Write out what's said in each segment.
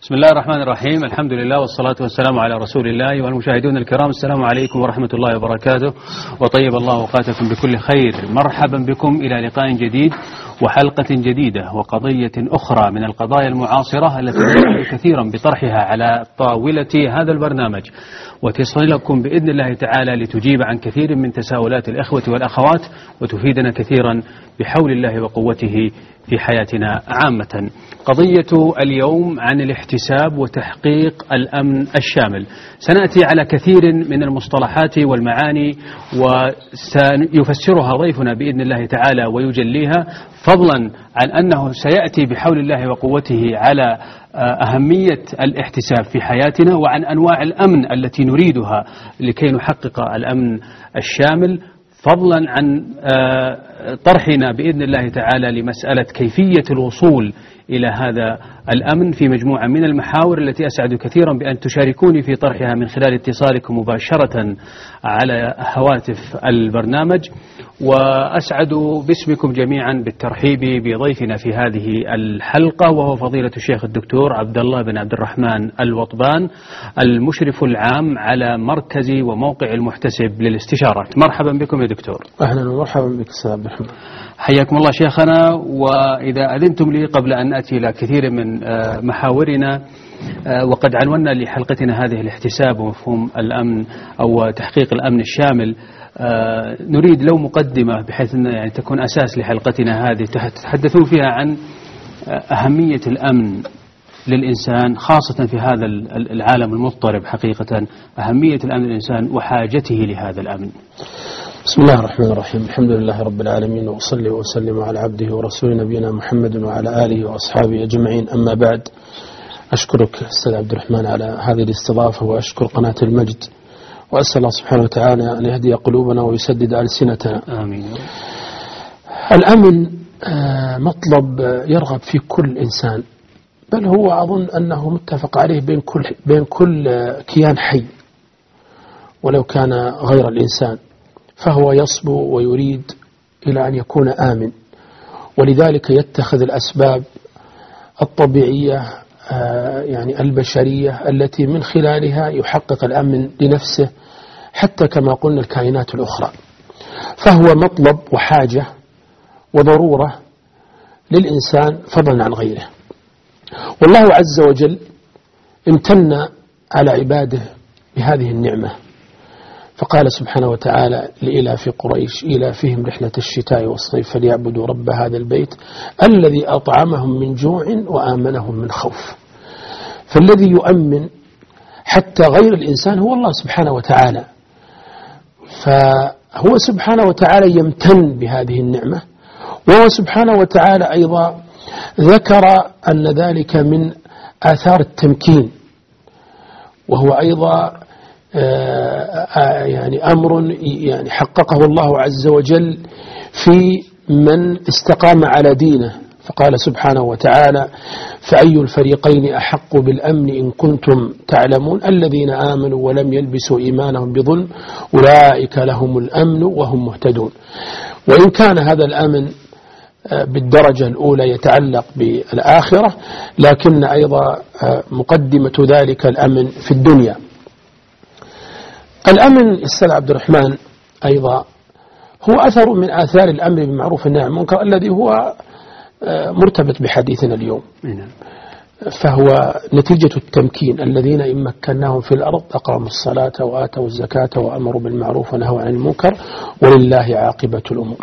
بسم الله الرحمن الرحيم. الحمد لله والصلاة والسلام على رسول الله. والمشاهدون الكرام، السلام عليكم ورحمة الله وبركاته، وطيب الله أوقاتكم بكل خير. مرحبا بكم إلى لقاء جديد وحلقة جديدة وقضية أخرى من القضايا المعاصرة التي نحاول كثيرا بطرحها على طاولة هذا البرنامج، وتصلكم بإذن الله تعالى لتجيب عن كثير من تساؤلات الإخوة والأخوات، وتفيدنا كثيرا بحول الله وقوته في حياتنا عامة. قضية اليوم عن الاحتساب وتحقيق الأمن الشامل. سنأتي على كثير من المصطلحات والمعاني وسيفسرها ضيفنا بإذن الله تعالى ويجليها، فضلا عن أنه سيأتي بحول الله وقوته على أهمية الاحتساب في حياتنا، وعن أنواع الأمن التي نريدها لكي نحقق الأمن الشامل، فضلا عن طرحنا بإذن الله تعالى لمسألة كيفية الوصول إلى هذا الأمن في مجموعة من المحاور التي أسعد كثيرا بأن تشاركوني في طرحها من خلال اتصالكم مباشرة على هواتف البرنامج. وأسعد باسمكم جميعا بالترحيب بضيفنا في هذه الحلقة، وهو فضيلة الشيخ الدكتور عبد الله بن عبد الرحمن الوطبان، المشرف العام على مركز وموقع المحتسب للاستشارات. مرحبا بكم يا دكتور. أهلا ومرحبا بك أستاذ عبد الرحمن. حياكم الله شيخنا. وإذا أذنتم لي قبل أن أتي إلى كثير من محاورنا، وقد عنونا لحلقتنا هذه الاحتساب ومفهوم الأمن أو تحقيق الأمن الشامل، نريد لو مقدمة بحيث أن يعني تكون أساس لحلقتنا هذه تتحدثون فيها عن أهمية الأمن للإنسان، خاصة في هذا العالم المضطرب حقيقة، أهمية الأمن للإنسان وحاجته لهذا الأمن. بسم الله الرحمن الرحيم. الحمد لله رب العالمين، وأصلي وأسلم على عبده ورسوله نبينا محمد وعلى آله وأصحابه أجمعين. أما بعد، أشكرك أستاذ عبد الرحمن على هذه الاستضافة، وأشكر قناة المجد، وأسأل الله سبحانه وتعالى أن يهدي قلوبنا ويسدد ألسنتنا. آمين. الأمن مطلب يرغب في كل إنسان، بل هو أظن أنه متفق عليه بين كل كيان حي ولو كان غير الإنسان، فهو يصبو ويريد إلى أن يكون آمن، ولذلك يتخذ الأسباب الطبيعية يعني البشرية التي من خلالها يحقق الأمن لنفسه، حتى كما قلنا الكائنات الأخرى. فهو مطلب وحاجة وضرورة للإنسان فضلا عن غيره. والله عز وجل امتن على عباده بهذه النعمة، فقال سبحانه وتعالى لإلاف قريش إلافهم رحلة الشتاء والصيف فليعبدوا رب هذا البيت الذي أطعمهم من جوع وآمنهم من خوف. فالذي يؤمن حتى غير الإنسان هو الله سبحانه وتعالى، فهو سبحانه وتعالى يمتن بهذه النعمة، وهو سبحانه وتعالى أيضا ذكر أن ذلك من آثار التمكين، وهو أيضا يعني أمر يعني حققه الله عز وجل في من استقام على دينه، فقال سبحانه وتعالى فأي الفريقين أحق بالأمن إن كنتم تعلمون الذين آمنوا ولم يلبسوا إيمانهم بظلم أولئك لهم الأمن وهم مهتدون. وإن كان هذا الأمن بالدرجة الأولى يتعلق بالآخرة، لكن أيضا مقدمة ذلك الأمن في الدنيا. الأمن أستاذ عبد الرحمن أيضا هو أثر من آثار الأمر بالمعروف والنهي عن المنكر الذي هو مرتبط بحديثنا اليوم، فهو نتيجة التمكين. الذين إن مكناهم في الأرض أقاموا الصلاة وآتوا الزكاة وأمروا بالمعروف ونهوا عن المنكر ولله عاقبة الأمور.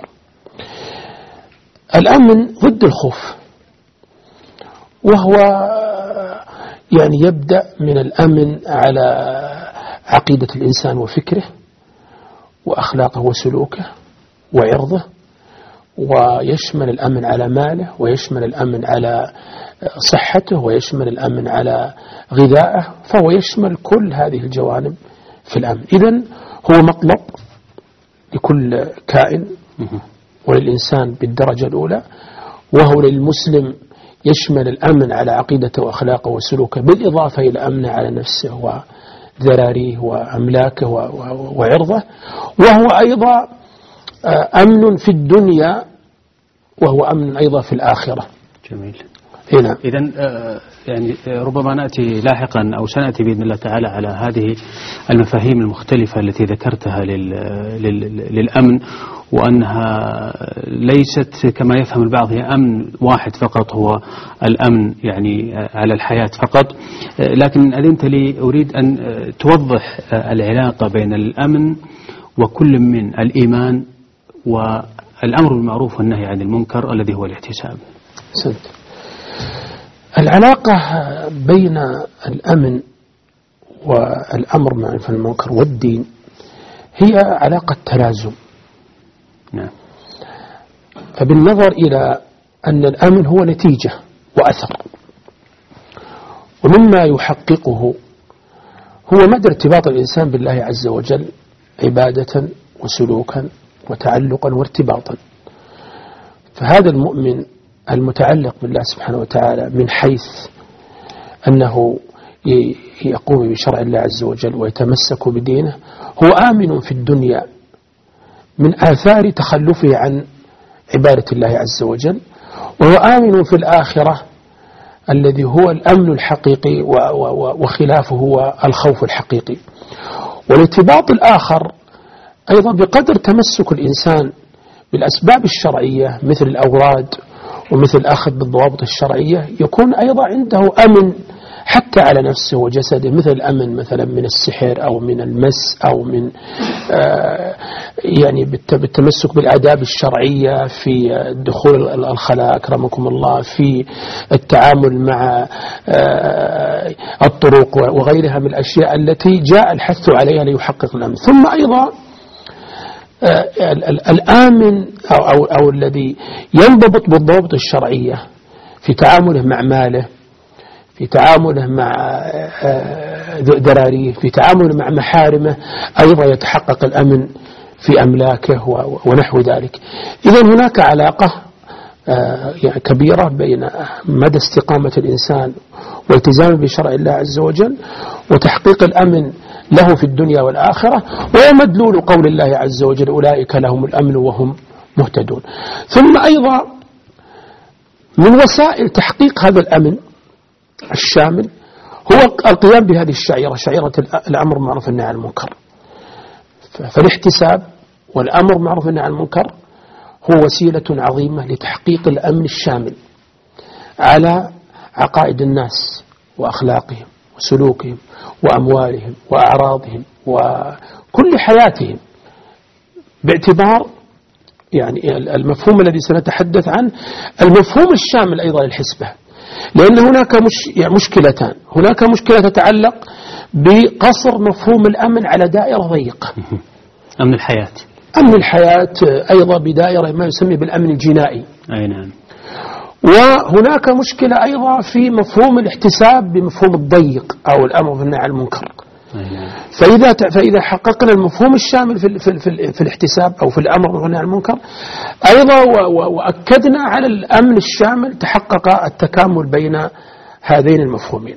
الأمن ضد الخوف، وهو يعني يبدأ من الأمن على عقيدة الإنسان وفكره وأخلاقه وسلوكه وعرضه، ويشمل الأمن على ماله، ويشمل الأمن على صحته، ويشمل الأمن على غذائه، فهو يشمل كل هذه الجوانب في الأمن. إذن هو مطلب لكل كائن وللإنسان بالدرجة الأولى، وهو للمسلم يشمل الأمن على عقيدته وأخلاقه وسلوكه، بالإضافة إلى أمنه على نفسه وذراريه وأملاكه وعرضه، وهو أيضا أمن في الدنيا، وهو أمن أيضا في الآخرة. جميل. نعم. إذن يعني ربما نأتي لاحقا أو سنأتي بإذن الله تعالى على هذه المفاهيم المختلفة التي ذكرتها للأمن، وأنها ليست كما يفهم البعض هي أمن واحد فقط، هو الأمن يعني على الحياة فقط. لكن أذنت لي أريد أن توضح العلاقة بين الأمن وكل من الإيمان والأمر بالمعروف والنهي عن المنكر الذي هو الاحتساب. سنت. العلاقة بين الأمن والأمر بالمعروف والمنكر والدين هي علاقة تلازم. نعم. فبالنظر إلى أن الأمن هو نتيجة وأثر، ومما يحققه هو مدى ارتباط الإنسان بالله عز وجل عبادة وسلوكا وتعلقا وارتباطا. فهذا المؤمن المتعلق بالله سبحانه وتعالى من حيث أنه يقوم بشرع الله عز وجل ويتمسك بدينه، هو آمن في الدنيا من آثار تخلفه عن عبادة الله عز وجل، وهو آمن في الآخرة الذي هو الأمن الحقيقي وخلافه هو الخوف الحقيقي. والارتباط الآخر أيضا بقدر تمسك الإنسان بالأسباب الشرعية مثل الأوراد ومثل الأخذ بالضوابط الشرعية، يكون أيضا عنده أمن حتى على نفسه وجسده، مثل الأمن مثلا من السحر أو من المس أو من يعني بالتمسك بالآداب الشرعية في دخول الخلاء أكرمكم الله، في التعامل مع الطرق وغيرها من الأشياء التي جاء الحث عليها ليحقق الأمن. ثم أيضا الآمن أو الذي ينضبط بالضوابط الشرعية في تعامله مع ماله، في تعامله مع ذراريه، في تعامله مع محارمه، أيضا يتحقق الأمن في أملاكه ونحو ذلك. إذن هناك علاقة يعني كبيرة بين مدى استقامة الإنسان والتزامه بشرع الله عز وجل وتحقيق الأمن له في الدنيا والآخرة، ومدلول قول الله عز وجل أولئك لهم الأمن وهم مهتدون. ثم أيضا من وسائل تحقيق هذا الأمن الشامل هو القيام بهذه الشعيرة، شعيرة الأمر بالمعروف والنهي عن المنكر. فالاحتساب والأمر بالمعروف والنهي عن المنكر هو وسيلة عظيمة لتحقيق الأمن الشامل على عقائد الناس وأخلاقهم وسلوكهم وأموالهم وأعراضهم وكل حياتهم، باعتبار يعني المفهوم الذي سنتحدث عنه المفهوم الشامل أيضا للحسبة. لأن هناك مشكلتان، هناك مشكلة تتعلق بقصر مفهوم الأمن على دائرة ضيقة، أمن الحياة، أمن الحياة أيضا بدائرة ما يسمى بالأمن الجنائي. أي نعم. وهناك مشكلة أيضا في مفهوم الاحتساب بمفهوم الضيق أو الأمر بالنهي عن المنكر. فإذا حققنا المفهوم الشامل في الاحتساب أو في الأمر بالنهي عن المنكر أيضا وأكدنا على الأمن الشامل، تحقق التكامل بين هذين المفهومين.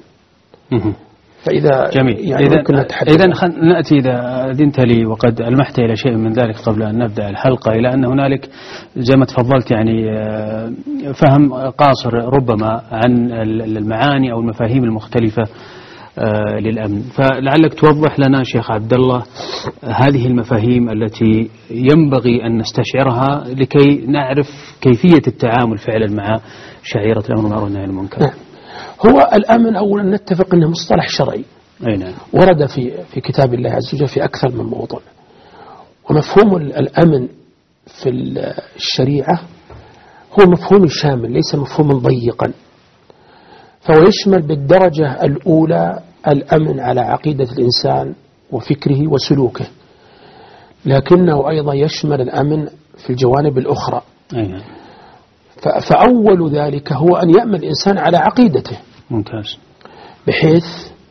فإذا جميل. يعني إذا نأتي إذا أذنت لي وقد ألمحت إلى شيء من ذلك قبل أن نبدأ الحلقة، إلى أن هنالك زي ما تفضلت يعني فهم قاصر ربما عن المعاني أو المفاهيم المختلفة للأمن. فلعلك توضح لنا شيخ عبد الله هذه المفاهيم التي ينبغي أن نستشعرها لكي نعرف كيفية التعامل فعلا مع شعيرة الأمر بالمعروف والنهي عن المنكر. هو الأمن أولا نتفق أنه مصطلح شرعي. أي نعم. ورد في كتاب الله عز وجل في أكثر من موضع. ومفهوم الأمن في الشريعة هو مفهوم شامل ليس مفهوما ضيقا، فهو يشمل بالدرجة الأولى الأمن على عقيدة الإنسان وفكره وسلوكه، لكنه أيضا يشمل الأمن في الجوانب الأخرى. أي نعم. فأول ذلك هو أن يأمن الإنسان على عقيدته. ممتاز. بحيث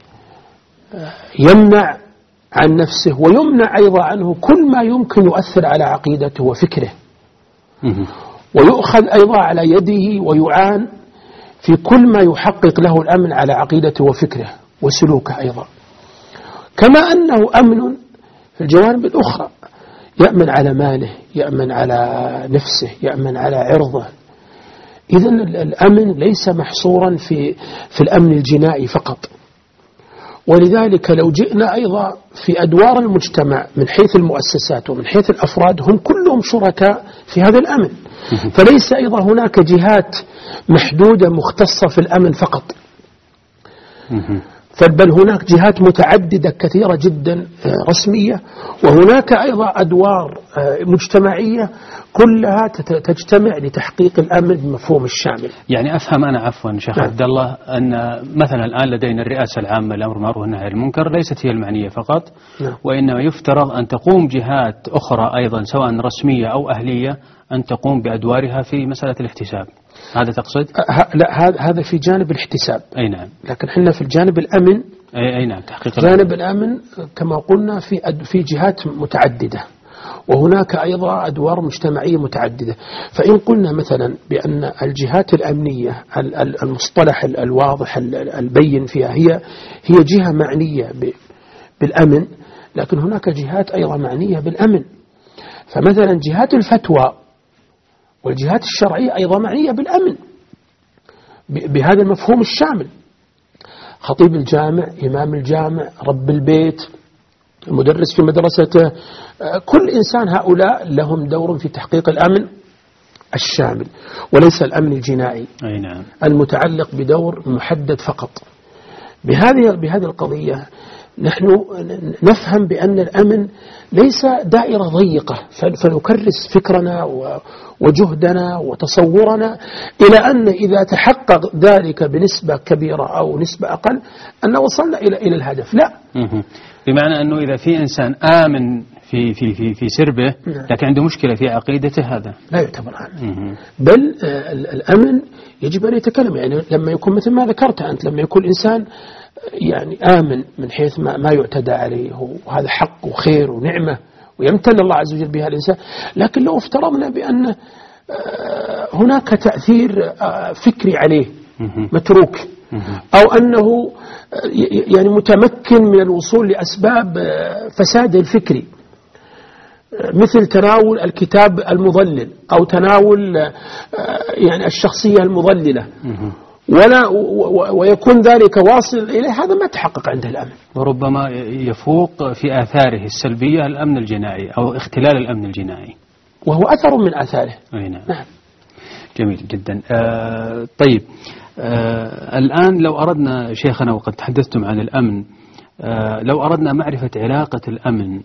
يمنع عن نفسه ويمنع أيضا عنه كل ما يمكن يؤثر على عقيدته وفكره، ويؤخذ أيضا على يده ويعان في كل ما يحقق له الأمن على عقيدته وفكره وسلوكه أيضا. كما أنه أمن في الجوانب الأخرى، يأمن على ماله، يأمن على نفسه، يأمن على عرضه، إذن الأمن ليس محصورا في الأمن الجنائي فقط. ولذلك لو جئنا أيضا في أدوار المجتمع من حيث المؤسسات ومن حيث الأفراد، هم كلهم شركاء في هذا الأمن. فليس أيضا هناك جهات محدودة مختصة في الأمن فقط، بل هناك جهات متعددة كثيرة جدا رسمية، وهناك أيضا أدوار مجتمعية كلها تجتمع لتحقيق الأمن بمفهوم الشامل. يعني أفهم أنا عفوا شيخ عبد الله أن مثلا الآن لدينا الرئاسة العامة للأمر بالمعروف والنهي عن المنكر ليست هي المعنية فقط، وإنما يفترض أن تقوم جهات أخرى أيضا سواء رسمية أو أهلية أن تقوم بأدوارها في مسألة الاحتساب. هذا تقصد؟ لا، هذا في جانب الاحتساب. أي نعم. لكن احنا في الجانب الأمن، أي نعم، تحقيق جانب الأمن كما قلنا في جهات متعددة، وهناك أيضا أدوار مجتمعية متعددة. فإن قلنا مثلا بأن الجهات الأمنية المصطلح الواضح البين فيها هي جهة معنية بالأمن، لكن هناك جهات أيضا معنية بالأمن. فمثلا جهات الفتوى والجهات الشرعية أيضا معنية بالأمن بهذا المفهوم الشامل. خطيب الجامع، إمام الجامع، رب البيت، المدرس في مدرسته، كل إنسان هؤلاء لهم دور في تحقيق الأمن الشامل، وليس الأمن الجنائي المتعلق بدور محدد فقط. بهذه القضية نحن نفهم بأن الأمن ليس دائرة ضيقة فنكرس فكرنا وجهدنا وتصورنا إلى أن إذا تحقق ذلك بنسبة كبيرة أو نسبة أقل أن وصلنا إلى الهدف. لا، بمعنى أنه إذا في إنسان آمن في سربه لكن عنده مشكلة في عقيدته هذا لا يعتبر آمن. بل الأمن يجب أن يتكلم، يعني لما يكون مثل ما ذكرت أنت، لما يكون إنسان يعني آمن من حيث ما يعتدى عليه، وهذا حق وخير ونعمة ويمتن الله عز وجل بها الإنسان. لكن لو افترضنا بأن هناك تأثير فكري عليه متروك، أو أنه يعني متمكن من الوصول لأسباب فساد الفكري، مثل تناول الكتاب المضلل أو تناول يعني الشخصية المضللة، ويكون ذلك واصل إليه، هذا ما تحقق عنده الأمن، وربما يفوق في آثاره السلبية الأمن الجنائي أو اختلال الأمن الجنائي، وهو أثر من آثاره. نعم. جميل جدا. طيب، الآن لو أردنا شيخنا، وقد تحدثتم عن الأمن، لو أردنا معرفة علاقة الأمن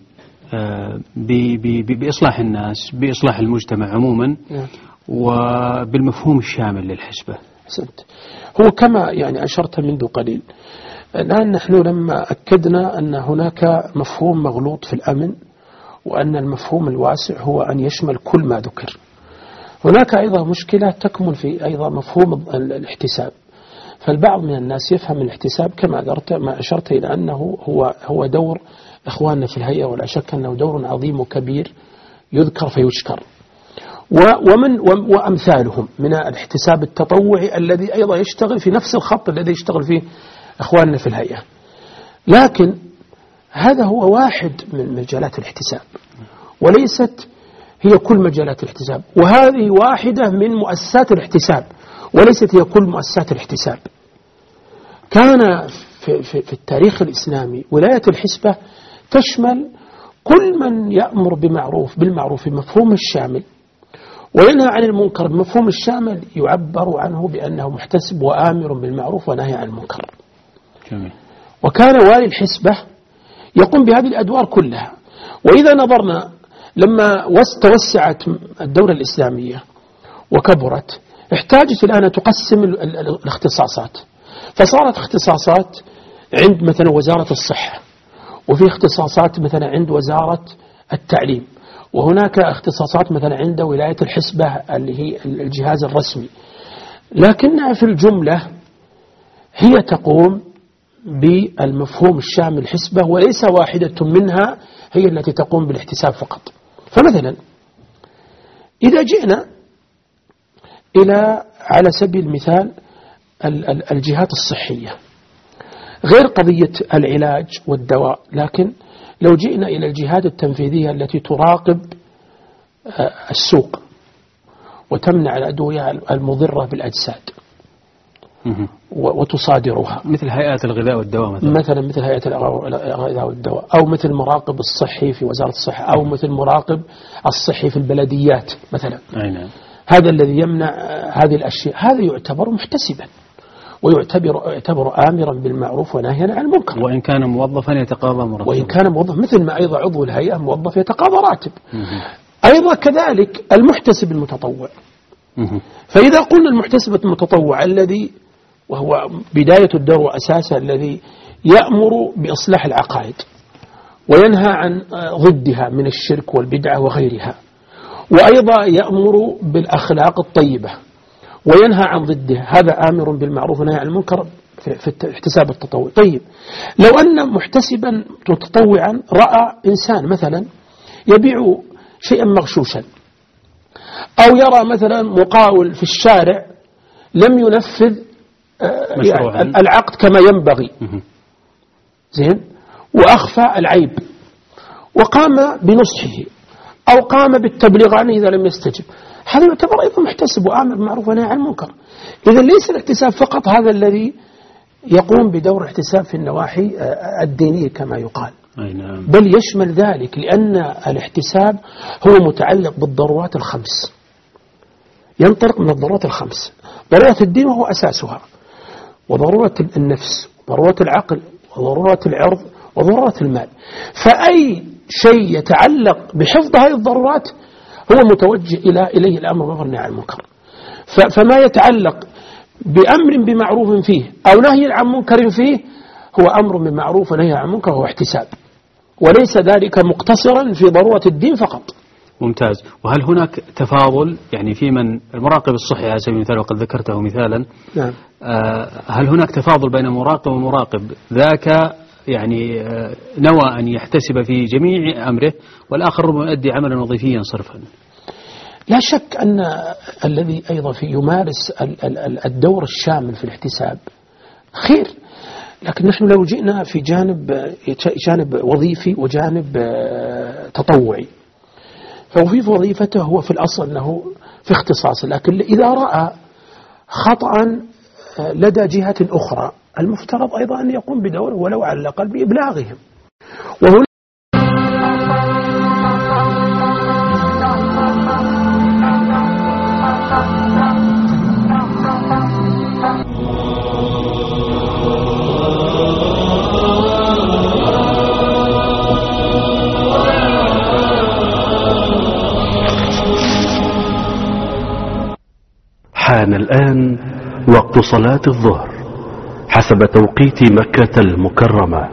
بإصلاح الناس، بإصلاح المجتمع عموما، وبالمفهوم الشامل للحسبة. هو كما يعني أشرت منذ قليل، الآن نحن لما أكدنا أن هناك مفهوم مغلوط في الأمن، وأن المفهوم الواسع هو أن يشمل كل ما ذكر، هناك أيضا مشكلة تكمن في أيضا مفهوم الاحتساب. فالبعض من الناس يفهم الاحتساب كما أشرت إلى أنه هو دور إخواننا في الهيئة، ولا شك أنه دور عظيم وكبير يذكر فيشكر، وأمثالهم من الاحتساب التطوعي الذي أيضا يشتغل في نفس الخط الذي يشتغل فيه إخواننا في الهيئة. لكن هذا هو واحد من مجالات الاحتساب، وليست هي كل مجالات الاحتساب، وهذه واحدة من مؤسسات الاحتساب وليست هي كل مؤسسات الاحتساب. كان في التاريخ الإسلامي ولاية الحسبة تشمل كل من يأمر بالمعروف بمفهوم الشامل، وينهى عن المنكر بمفهوم الشامل، يعبر عنه بأنه محتسب وآمر بالمعروف ونهي عن المنكر. جميل. وكان والي الحسبة يقوم بهذه الأدوار كلها. وإذا نظرنا لما توسعت الدولة الإسلامية وكبرت، احتاجت الآن تقسم الاختصاصات، فصارت اختصاصات عند مثلا وزارة الصحة، وفي اختصاصات مثلا عند وزارة التعليم، وهناك اختصاصات مثلا عند ولاية الحسبة اللي هي الجهاز الرسمي، لكنها في الجملة هي تقوم بالمفهوم الشامل الحسبة، وليس واحدة منها هي التي تقوم بالاحتساب فقط. فمثلا إذا جئنا إلى على سبيل المثال الجهات الصحية، غير قضية العلاج والدواء، لكن لو جئنا إلى الجهات التنفيذية التي تراقب السوق وتمنع الأدوية المضرة بالأجساد وتصادرها، مثل هيئات الغذاء والدواء مثلا مثل هيئة الغذاء والدواء، أو مثل مراقب الصحي في وزارة الصحة، أو مثل مراقب الصحي في البلديات مثلا. نعم. هذا الذي يمنع هذه الأشياء هذا يعتبر محتسبا، ويعتبر آمرا بالمعروف وناهيا عن المنكر، وإن كان موظفا يتقاضى مرتب، وإن كان موظف مثل ما أيضا عضو الهيئة موظف يتقاضى راتب. أيضا كذلك المحتسب المتطوع. فإذا قلنا المحتسب المتطوع الذي وهو بداية الدور وأساسه الذي يأمر بإصلاح العقائد وينهى عن ضدها من الشرك والبدعة وغيرها، وأيضا يأمر بالأخلاق الطيبة وينهى عن ضدها، هذا آمر بالمعروف ونهى عن المنكر في احتساب التطوع. طيب لو أن محتسبا متطوعا رأى إنسان مثلا يبيع شيئا مغشوشا، أو يرى مثلا مقاول في الشارع لم ينفذ يعني العقد كما ينبغي، زين، وأخفى العيب وقام بنصحه أو قام بالتبليغ عنه إذا لم يستجب، هذا يعتبر أيضا محتسب وآمر بالمعروف ونهي عن المنكر. إذا ليس الاحتساب فقط هذا الذي يقوم بدور احتساب في النواحي الدينية كما يقال، بل يشمل ذلك، لأن الاحتساب هو متعلق بالضرورات الخمس، ينطلق من الضرورات الخمس: ضرورة الدين وهو أساسها، وضرورة النفس، وضرورة العقل، وضرورة العرض، وضرورة المال. فأي شيء يتعلق بحفظ هذه الضرورات هو متوجه إليه الأمر بالمعروف والنهي عن المنكر. فما يتعلق بأمر بمعروف فيه أو نهي عن منكر فيه هو أمر بمعروف ونهي عن منكر، وهو احتساب، وليس ذلك مقتصرا في ضرورة الدين فقط. ممتاز. وهل هناك تفاضل يعني في من المراقب الصحي على سبيل المثال، وقد ذكرته مثالا؟ نعم. هل هناك تفاضل بين مراقب ومراقب؟ ذاك يعني نوى أن يحتسب في جميع أمره، والآخر ربما يؤدي عملا وظيفيا صرفا. لا شك أن الذي أيضا يمارس الدور الشامل في الاحتساب خير، لكن نحن لو جئنا في جانب وظيفي وجانب تطوعي، فوظيفة وظيفته هو في الأصل أنه في اختصاص، لكن إذا رأى خطأ لدى جهة أخرى المفترض أيضا أن يقوم بدوره ولو على الأقل بإبلاغهم. وهنا حان الآن وقت صلاة الظهر حسب توقيت مكة المكرمة.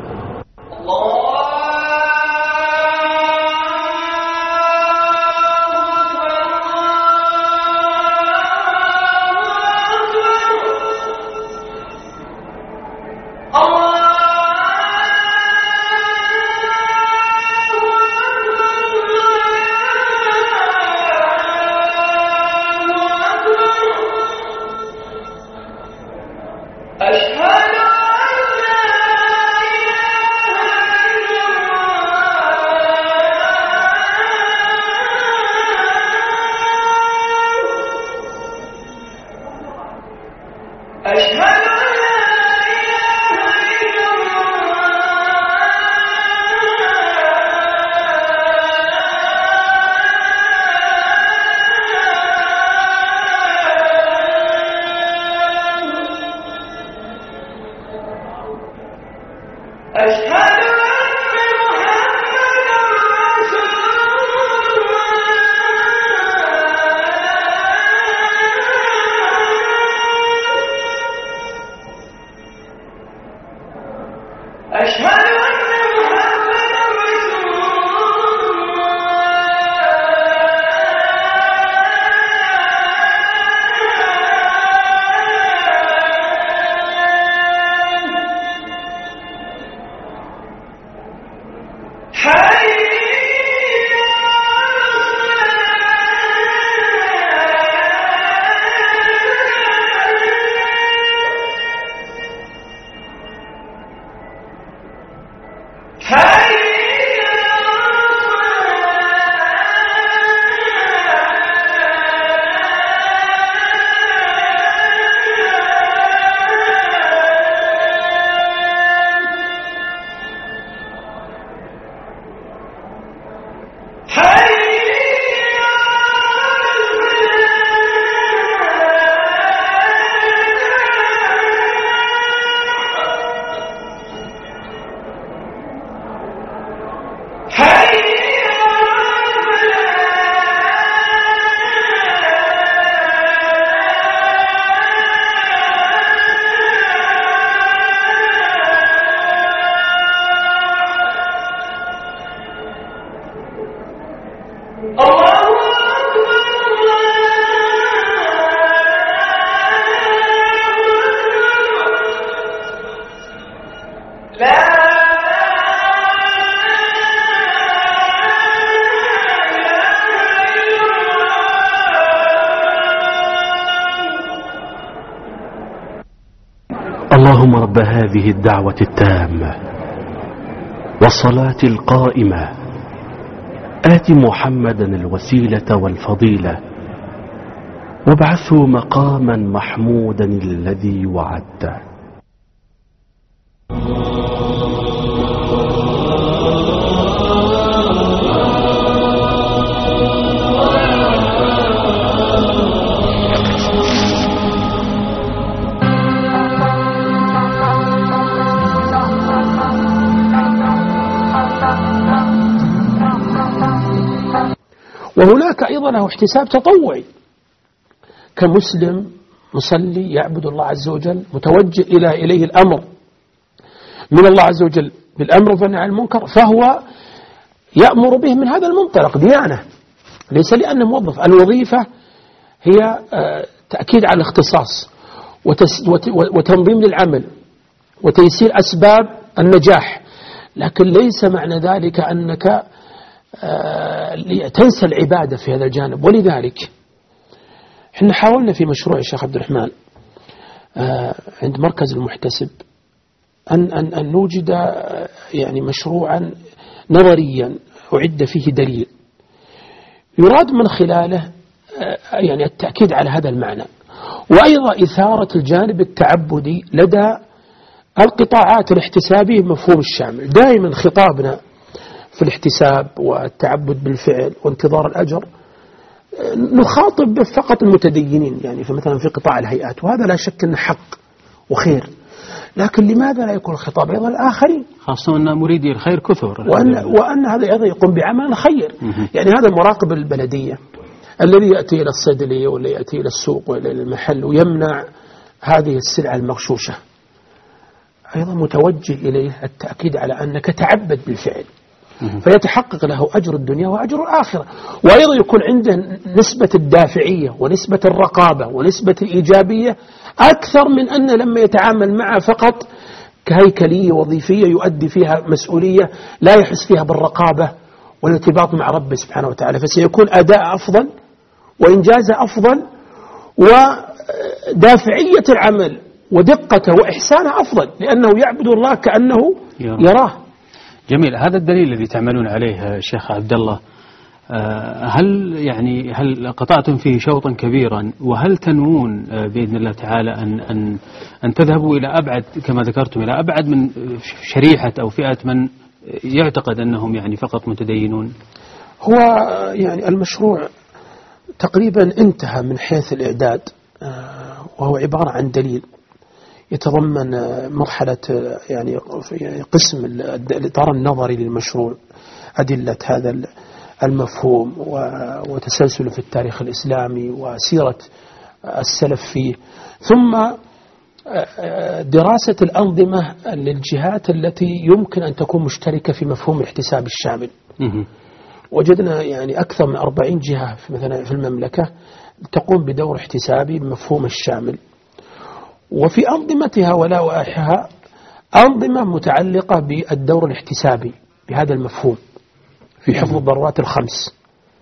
أشهد أن لا إله اللهم رب هذه الدعوة التامة والصلاة القائمة آت محمدا الوسيلة والفضيلة وابعثه مقاما محمودا الذي وعدته. وهناك أيضا له احتساب تطوعي كمسلم مصلي يعبد الله عز وجل متوجه إليه الأمر من الله عز وجل بالأمر والنهي عن المنكر، فهو يأمر به من هذا المنطلق ديانة، ليس لأنه موظف. الوظيفة هي تأكيد على الاختصاص وتنظيم للعمل وتيسير أسباب النجاح، لكن ليس معنى ذلك أنك تنسى العبادة في هذا الجانب. ولذلك احنا حاولنا في مشروع الشيخ عبد الرحمن عند مركز المحتسب أن نوجد يعني مشروعا نظريا أعد فيه دليل يراد من خلاله يعني التأكيد على هذا المعنى، وأيضا إثارة الجانب التعبدي لدى القطاعات الاحتسابية بمفهوم الشامل. دائما خطابنا في الاحتساب والتعبد بالفعل وانتظار الأجر نخاطب فقط المتدينين، يعني مثلا في قطاع الهيئات، وهذا لا شك أنه حق وخير، لكن لماذا لا يكون الخطاب أيضا الآخرين، خاصة أن مريدي الخير كثر، وأن هذا أيضا يقوم بعمل خير. يعني هذا مراقب البلدية الذي يأتي إلى الصيدلية ولا يأتي إلى السوق ولا إلى المحل ويمنع هذه السلعة المغشوشة، أيضا متوجه إليه التأكيد على أنك تعبد بالفعل، فيتحقق له أجر الدنيا وأجر الآخرة، وأيضا يكون عنده نسبة الدافعية ونسبة الرقابة ونسبة الإيجابية أكثر من أن لما يتعامل معه فقط كهيكلية وظيفية يؤدي فيها مسؤولية لا يحس فيها بالرقابة والارتباط مع ربه سبحانه وتعالى، فسيكون أداء أفضل وإنجاز أفضل ودافعية العمل ودقته وإحسانه أفضل، لأنه يعبد الله كأنه يراه. جميل. هذا الدليل الذي تعملون عليه شيخ عبد الله، هل قطعتم فيه شوطا كبيرا، وهل تنوون بإذن الله تعالى أن تذهبوا إلى أبعد كما ذكرتم، إلى أبعد من شريحة أو فئة من يعتقد أنهم يعني فقط متدينون؟ هو يعني المشروع تقريبا انتهى من حيث الإعداد، وهو عبارة عن دليل يتضمن مرحلة يعني قسم الإطار النظري للمشروع، أدلة هذا المفهوم وتسلسله في التاريخ الإسلامي وسيرة السلف فيه، ثم دراسة الأنظمة للجهات التي يمكن أن تكون مشتركة في مفهوم الاحتساب الشامل. وجدنا يعني أكثر من 40 جهة مثلا في المملكة تقوم بدور احتسابي بمفهوم الشامل، وفي أنظمتها ولوائحها أنظمة متعلقة بالدور الاحتسابي بهذا المفهوم في حفظ الضرورات الخمس.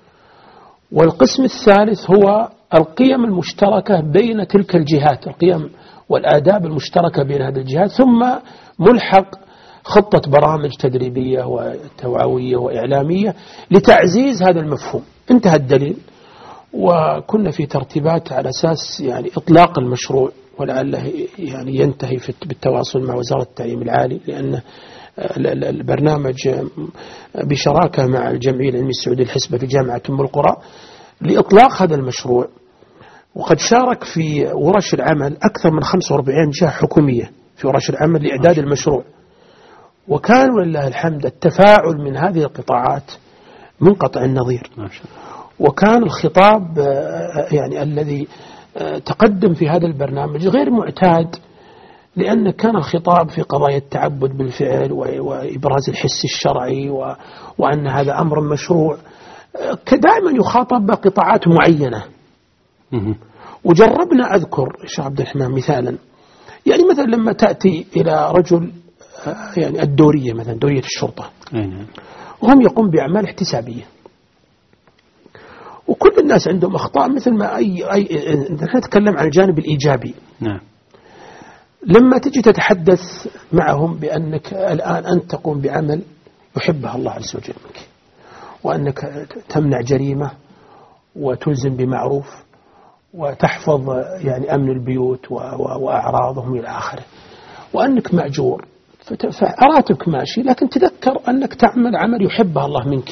والقسم الثالث هو القيم المشتركة بين تلك الجهات، القيم والآداب المشتركة بين هذه الجهات، ثم ملحق خطة برامج تدريبية وتوعوية وإعلامية لتعزيز هذا المفهوم. انتهى الدليل، وكنا في ترتيبات على أساس يعني إطلاق المشروع، ولعله يعني ينتهي بالتواصل مع وزارة التعليم العالي، لأن البرنامج بشراكة مع الجمعية العلمية السعودية الحسبة في جامعة أم القرى لإطلاق هذا المشروع. وقد شارك في ورش العمل أكثر من 45 جهة حكومية في ورش العمل لإعداد المشروع، وكان ولله الحمد التفاعل من هذه القطاعات منقطع النظير. وكان الخطاب يعني الذي تقدم في هذا البرنامج غير معتاد، لأن كان الخطاب في قضايا التعبد بالفعل وإبراز الحس الشرعي وأن هذا أمر مشروع، دائما يخاطب بقطاعات معينة. وجربنا، أذكر شيخ عبد الرحمن مثالا، يعني مثلا لما تأتي إلى رجل يعني الدورية مثلا دورية الشرطة، وهم يقوم بأعمال احتسابية، وكل الناس عندهم أخطاء مثل ما نحن نتكلم عن الجانب الإيجابي. لما تجي تتحدث معهم بأنك الآن أنت تقوم بعمل يحبها الله عز وجل منك، وأنك تمنع جريمة وتلزم بمعروف وتحفظ يعني أمن البيوت وأعراضهم إلى آخره، وأنك مأجور فراتبك ماشي، لكن تذكر أنك تعمل عمل يحبه الله منك.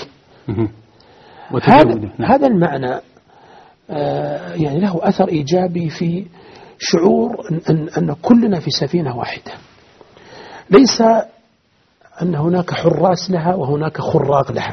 هذا المعنى يعني له أثر إيجابي في شعور أن كلنا في سفينة واحدة، ليس أن هناك حراس لها وهناك خراق لها،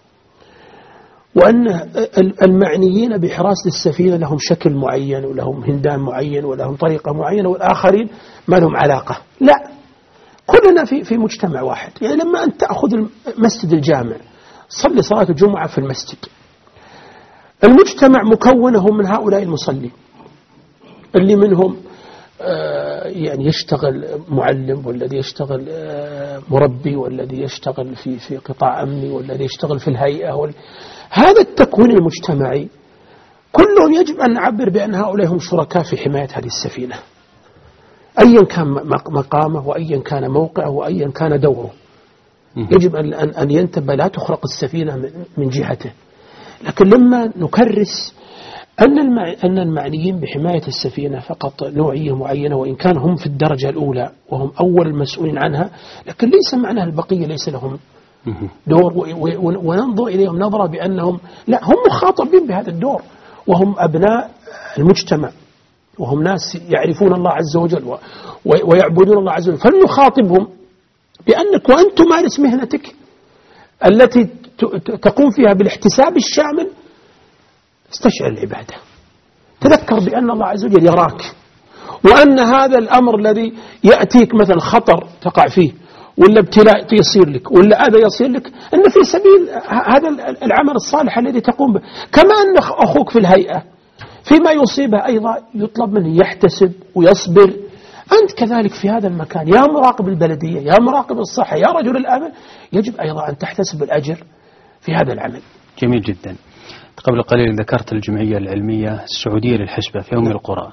وأن المعنيين بحراسة السفينة لهم شكل معين ولهم هندام معين ولهم طريقة معينة، والآخرين ما لهم علاقة. لا، كلنا في مجتمع واحد. يعني لما أنت تأخذ مسجد الجامع صلي صلاة الجمعة في المسجد، المجتمع مكونه من هؤلاء المصلين اللي منهم يعني يشتغل معلم، والذي يشتغل مربي، والذي يشتغل في قطاع أمني، والذي يشتغل في الهيئة. هذا التكوين المجتمعي كلهم يجب أن نعبر بأن هؤلاء هم شركاء في حماية هذه السفينة، أيا كان مقامه وأيا كان موقعه وأيا كان دوره. يجب أن ينتبه، لا تخرق السفينة من جهته. لكن لما نكرس أن المعنيين بحماية السفينة فقط نوعية معينة، وإن كان هم في الدرجة الأولى وهم أول المسؤولين عنها، لكن ليس معناها البقية ليس لهم دور، وننظر إليهم نظرة بأنهم لا، هم مخاطبين بهذا الدور، وهم أبناء المجتمع، وهم ناس يعرفون الله عز وجل ويعبدون الله عز وجل. فلنخاطبهم بأنك وأنت تمارس مهنتك التي تقوم فيها بالاحتساب الشامل، استشعر العبادة، تذكر بأن الله عز وجل يراك، وأن هذا الأمر الذي يأتيك مثلا خطر تقع فيه، ولا ابتلاء يصير لك، ولا أذى يصير لك، أن في سبيل هذا العمل الصالح الذي تقوم به. كما أن أخوك في الهيئة فيما يصيبه أيضا يطلب منه يحتسب ويصبر، أنت كذلك في هذا المكان يا مراقب البلدية، يا مراقب الصحة، يا رجل الأمن، يجب أيضا أن تحتسب الأجر في هذا العمل. جميل جدا. قبل قليل ذكرت الجمعية العلمية السعودية للحسبة في أم القرى.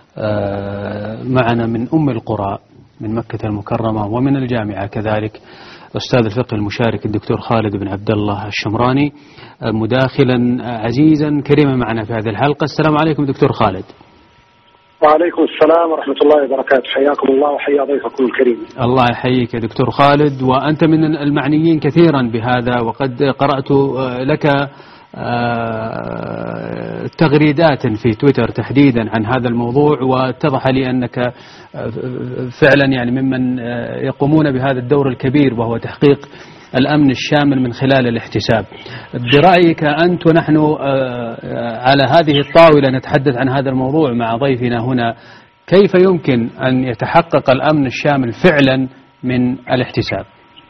معنا من أم القرى من مكة المكرمة ومن الجامعة كذلك أستاذ الفقه المشارك الدكتور خالد بن عبد الله الشمراني، مداخلا عزيزا كريما معنا في هذه الحلقة. السلام عليكم دكتور خالد. وعليكم السلام ورحمة الله وبركاته، حياكم الله وحيا ضيفكم الكريم. الله يحييك يا دكتور خالد، وأنت من المعنيين كثيرا بهذا، وقد قرأت لك تغريدات في تويتر تحديدا عن هذا الموضوع، واتضح لي أنك فعلا يعني ممن يقومون بهذا الدور الكبير، وهو تحقيق الأمن الشامل من خلال الاحتساب. برأيك أنت ونحن على هذه الطاولة نتحدث عن هذا الموضوع مع ضيفنا هنا، كيف يمكن أن يتحقق الأمن الشامل فعلا من الاحتساب؟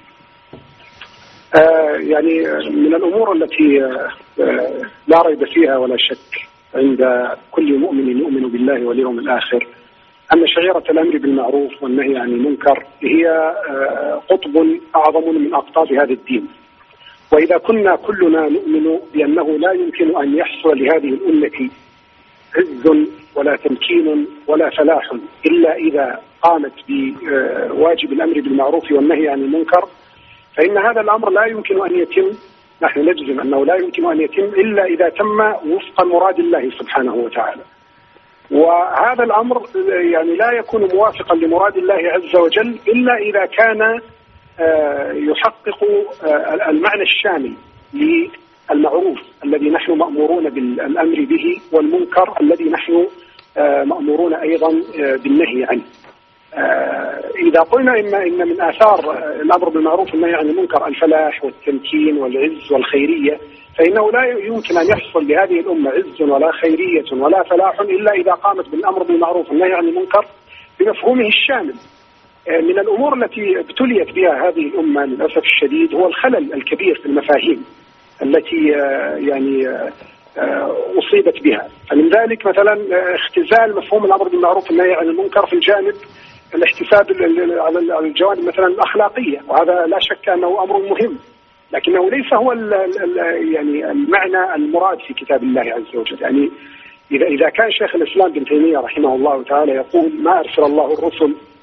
يعني من الأمور التي لا ريب فيها ولا شك عند كل مؤمن يؤمن بالله واليوم الآخر أن شعيرة الأمر بالمعروف والنهي عن المنكر هي قطب أعظم من أقطاب هذا الدين. وإذا كنا كلنا نؤمن بأنه لا يمكن أن يحصل لهذه الأمة عز ولا تمكين ولا فلاح إلا إذا قامت بواجب الأمر بالمعروف والنهي عن المنكر، فإن هذا الأمر لا يمكن أن يتم، نحن نجزم أنه لا يمكن أن يتم إلا إذا تم وفق مراد الله سبحانه وتعالى. وهذا الأمر يعني لا يكون موافقا لمراد الله عز وجل إلا إذا كان يحقق المعنى الشامل للمعروف الذي نحن مأمورون بالأمر به، والمنكر الذي نحن مأمورون أيضا بالنهي عنه. إذا قلنا إن من آثار الأمر بالمعروف والنهي عن المنكر الفلاح والتمكين والعز والخيرية، فإنه لا يمكن أن يحصل لهذه الأمة عز ولا خيرية ولا فلاح إلا إذا قامت بالأمر بالمعروف والنهي عن المنكر بمفهومه الشامل. من الأمور التي ابتليت بها هذه الأمة للأسف الشديد هو الخلل الكبير في المفاهيم التي يعني أصيبت بها. فمن ذلك مثلا اختزال مفهوم الأمر بالمعروف والنهي عن المنكر في الجانب الاحتساب على الجوانب مثلا الأخلاقية، وهذا لا شك أنه أمر مهم، لكنه ليس هو يعني المعنى المراد في كتاب الله عز وجل. يعني إذا كان شيخ الإسلام ابن تيمية رحمه الله تعالى يقول ما أرسل الله الرسل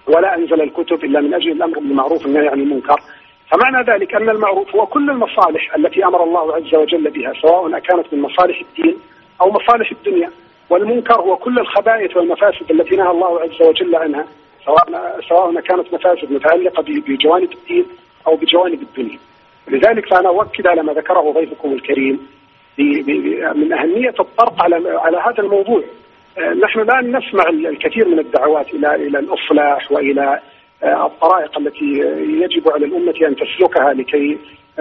ولا أنزل الكتب إلا من أجل الأمر بالمعروف والنهي عن المنكر. فمعنى ذلك أن المعروف هو كل المصالح التي أمر الله عز وجل بها، سواء كانت من مصالح الدين أو مصالح الدنيا. والمنكر هو كل الخبائث والمفاسد التي نهى الله عز وجل عنها، سواء كانت مفاسد متعلقة بجوانب الدين أو بجوانب الدنيا. لذلك فأنا أؤكد على ما ذكره ضيفكم الكريم من أهمية الطرق على هذا الموضوع. نحن الآن نسمع الكثير من الدعوات إلى الإصلاح وإلى الطرائق التي يجب على الأمة أن تسلكها لكي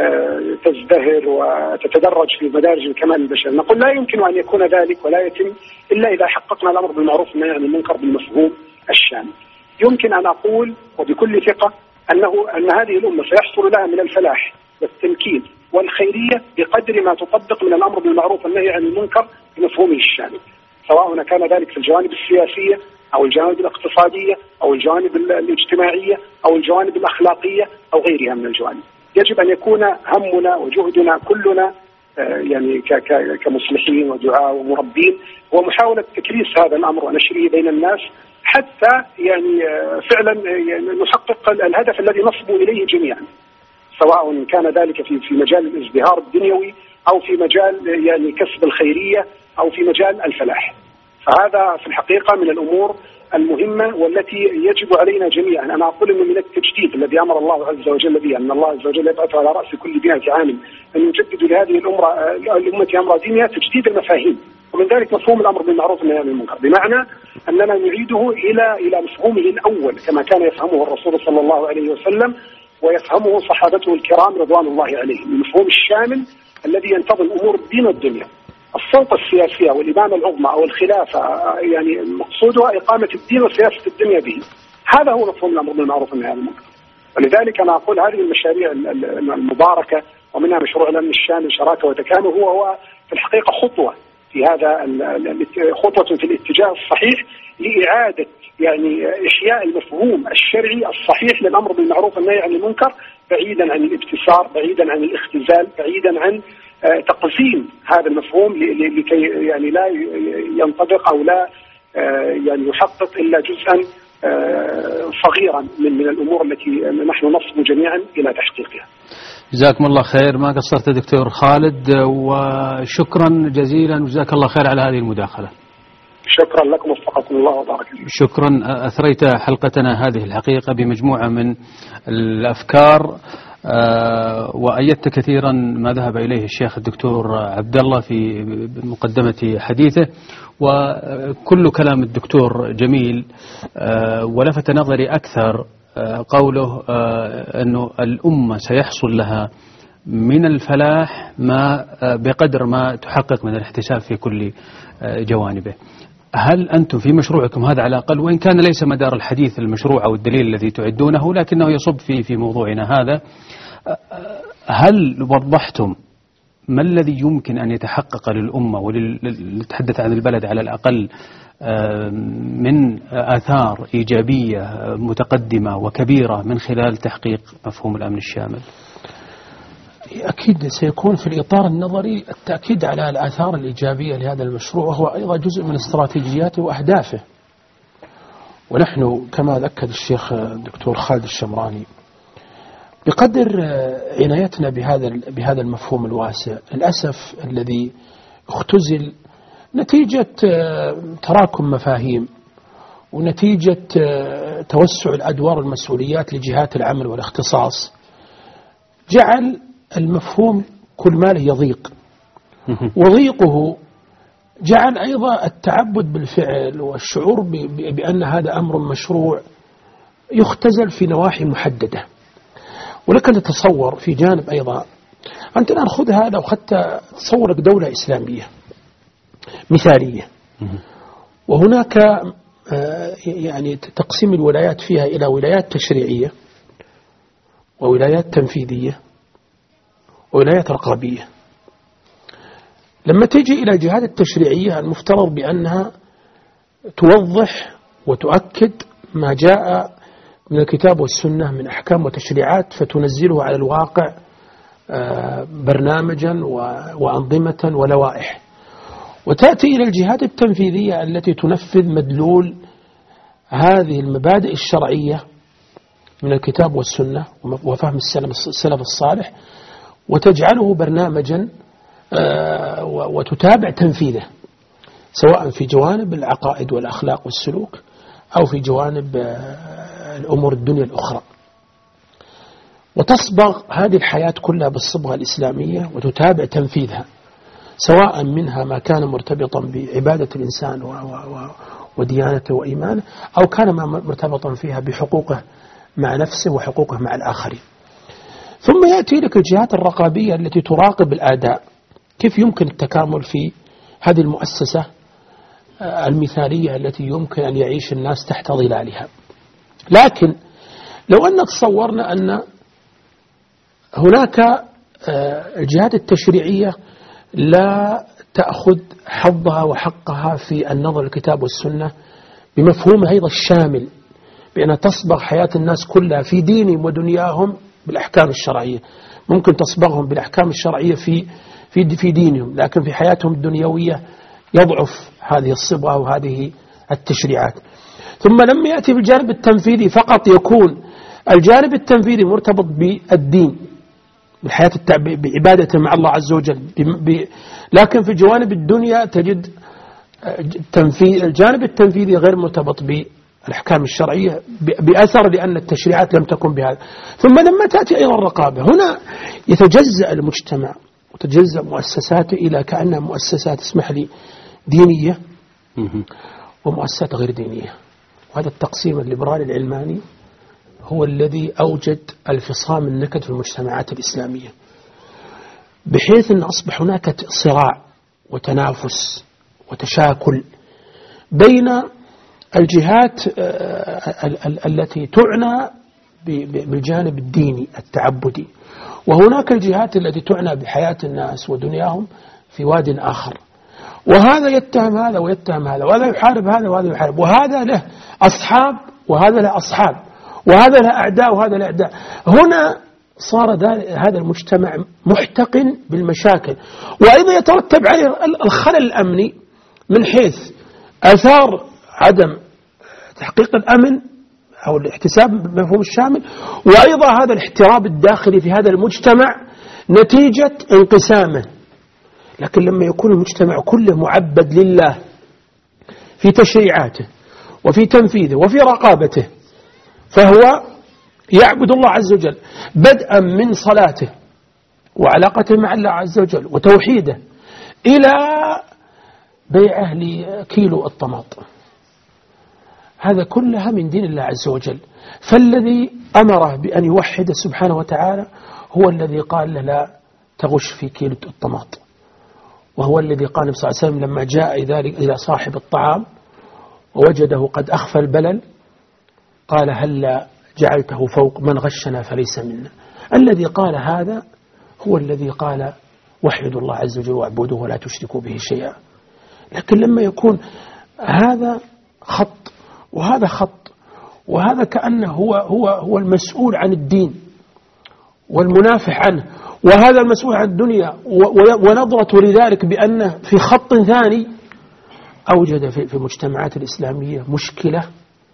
تزدهر وتتدرج في مدارج الكمال البشري. نقول لا يمكن أن يكون ذلك ولا يتم إلا إذا حققنا الأمر بالمعروف والنهي عن المنكر بالمفهوم الشامل. يمكن أن أقول وبكل ثقة أن هذه الأمة سيحصل لها من الفلاح والتمكين والخيرية بقدر ما تطبق من الأمر بالمعروف والنهي عن المنكر بمفهومه الشامل، سواء كان ذلك في الجوانب السياسية أو الجوانب الاقتصادية أو الجوانب الاجتماعية أو الجوانب الأخلاقية أو غيرها من الجوانب. يجب أن يكون همنا وجهدنا كلنا يعني كمصلحين ودعاء ومربين هو محاولة تكريس هذا الأمر ونشره بين الناس حتى يعني فعلا نحقق الهدف الذي نصب إليه جميعا، سواء كان ذلك في مجال الازدهار الدنيوي أو في مجال يعني كسب الخيرية أو في مجال الفلاح. فهذا في الحقيقة من الأمور المهمة والتي يجب علينا جميعا. أنا أقول أنه من التجديد الذي أمر الله عز وجل به، أن الله عز وجل يبعث على رأس كل 100 عام أن يجدد لهذه الأمة أمر دينها تجديد المفاهيم، ومن ذلك مفهوم الأمر بالمعروف والنهي عن المنكر، بمعنى أننا نعيده إلى مفهومه الأول كما كان يفهمه الرسول صلى الله عليه وسلم ويفهمه صحابته الكرام رضوان الله عليهم، المفهوم الشامل الذي ينتظم أمور الدين والدنيا. السلطة السياسية والإمامة العظمى أو الخلافة يعني مقصودها إقامة الدين وسياسة الدنيا به. هذا هو مفهوم الأمر بالمعروف والنهي عن المنكر. ولذلك أنا أقول هذه المشاريع المباركة ومنها مشروع الأمن الشامل شراكة وتكامل هو في الحقيقة خطوة في هذا خطوة في الاتجاه الصحيح لإعادة يعني إحياء المفهوم الشرعي الصحيح للأمر بالمعروف والنهي عن المنكر، بعيدا عن الابتسار، بعيدا عن الاختزال، بعيدا عن تقسيم هذا المفهوم لكي يعني لا ينطبق أو لا يعني يحقق إلا جزءا صغيرا من الأمور التي نحن نصب جميعا إلى تحقيقها. جزاكم الله خير، ما قصرت دكتور خالد، وشكرا جزيلا وجزاك الله خير على هذه المداخلة. شكرا لكم وفقكم الله وبارك فيكم. شكرا. أثريت حلقتنا هذه الحقيقة بمجموعة من الأفكار وأيدت كثيرا ما ذهب إليه الشيخ الدكتور عبد الله في مقدمة حديثه، وكل كلام الدكتور جميل، ولفت نظري أكثر قوله أنه الأمة سيحصل لها من الفلاح ما بقدر ما تحقق من الاحتساب في كل جوانبه. هل أنتم في مشروعكم هذا على الأقل، وإن كان ليس مدار الحديث المشروع أو الدليل الذي تعدونه، لكنه يصب في موضوعنا هذا، هل وضحتم ما الذي يمكن أن يتحقق للأمة ولنتحدث عن البلد على الأقل من آثار إيجابية متقدمة وكبيرة من خلال تحقيق مفهوم الأمن الشامل؟ أكيد سيكون في الإطار النظري التأكيد على الآثار الإيجابية لهذا المشروع، وهو أيضا جزء من استراتيجياته وأهدافه. ونحن كما ذكر الشيخ الدكتور خالد الشمراني بقدر عنايتنا بهذا المفهوم الواسع، للأسف الذي اختزل نتيجة تراكم مفاهيم ونتيجة توسع الأدوار والمسؤوليات لجهات العمل والاختصاص، جعل المفهوم كل ما له يضيق، وضيقه جعل أيضا التعبد بالفعل والشعور بأن هذا أمر مشروع يختزل في نواحي محددة. ولك أن تتصور في جانب أيضا، أنت الآن خذ هذا وحتى تصورك دولة إسلامية مثالية، وهناك يعني تقسيم الولايات فيها إلى ولايات تشريعية وولايات تنفيذية وولايات رقابية. لما تجي إلى الجهات التشريعية المفترض بأنها توضح وتؤكد ما جاء من الكتاب والسنة من أحكام وتشريعات، فتنزله على الواقع برنامجا وأنظمة ولوائح. وتأتي إلى الجهات التنفيذية التي تنفذ مدلول هذه المبادئ الشرعية من الكتاب والسنة وفهم السلف الصالح وتجعله برنامجا وتتابع تنفيذه، سواء في جوانب العقائد والأخلاق والسلوك أو في جوانب الأمور الدنيا الأخرى، وتصبغ هذه الحياة كلها بالصبغة الإسلامية وتتابع تنفيذها، سواء منها ما كان مرتبطا بعبادة الإنسان وديانته وإيمانه، أو كان ما مرتبطا فيها بحقوقه مع نفسه وحقوقه مع الآخرين. ثم يأتي لك الجهات الرقابية التي تراقب الأداء، كيف يمكن التكامل في هذه المؤسسة المثالية التي يمكن أن يعيش الناس تحت ظلالها. لكن لو أن تصورنا أن هناك الجهات التشريعية لا تأخذ حظها وحقها في النظر الكتاب والسنة بمفهومها أيضا الشامل، بأن تصبغ حياة الناس كلها في دينهم ودنياهم بالأحكام الشرعية. ممكن تصبغهم بالأحكام الشرعية في دينهم، لكن في حياتهم الدنيوية يضعف هذه الصبغة وهذه التشريعات. ثم لما يأتي بالجانب التنفيذي فقط يكون الجانب التنفيذي مرتبط بالدين، بالحياة بعبادته مع الله عز وجل، لكن في جوانب الدنيا تجد الجانب التنفيذي غير مرتبط بالأحكام الشرعية بأثر لأن التشريعات لم تكن بهذا. ثم لما تأتي أيضا الرقابة، هنا يتجزأ المجتمع وتتجزأ مؤسساته إلى كأنها مؤسسات، اسمح لي، دينية ومؤسسات غير دينية. وهذا التقسيم الليبرالي العلماني هو الذي أوجد الفصام النكد في المجتمعات الإسلامية، بحيث أن أصبح هناك صراع وتنافس وتشاكل بين الجهات التي تعنى بالجانب الديني التعبدي، وهناك الجهات التي تعنى بحياة الناس ودنياهم في واد آخر، وهذا يتهم هذا ويتهم هذا، وهذا يحارب هذا وهذا يحارب، وهذا له أصحاب وهذا له أصحاب، وهذا له أعداء وهذا له أعداء. هنا صار هذا المجتمع محتقن بالمشاكل، وأيضا يترتب عليه الخلل الأمني من حيث آثار عدم تحقيق الأمن أو الاحتساب بالمفهوم الشامل، وأيضا هذا الاحتراب الداخلي في هذا المجتمع نتيجة انقسامه. لكن لما يكون المجتمع كله معبد لله في تشريعاته وفي تنفيذه وفي رقابته، فهو يعبد الله عز وجل بدءا من صلاته وعلاقته مع الله عز وجل وتوحيده إلى بيعه لكيلو الطماط، هذا كلها من دين الله عز وجل. فالذي أمره بأن يوحد سبحانه وتعالى هو الذي قال له لا تغش في كيلو الطماط، وهو الذي قال النبي صلى الله عليه وسلم لما جاء إلى صاحب الطعام ووجده قد أخفى البلل قال هل جعلته فوق من غشنا فليس منا. الذي قال هذا هو الذي قال وحدوا الله عز وجل واعبدوه ولا تشركوا به شيئا. لكن لما يكون هذا خط وهذا خط، وهذا كأنه هو المسؤول عن الدين والمنافح عنه، وهذا المسؤول عن الدنيا، ونظرته لذلك بأنه في خط ثاني، أوجد في المجتمعات الإسلامية مشكلة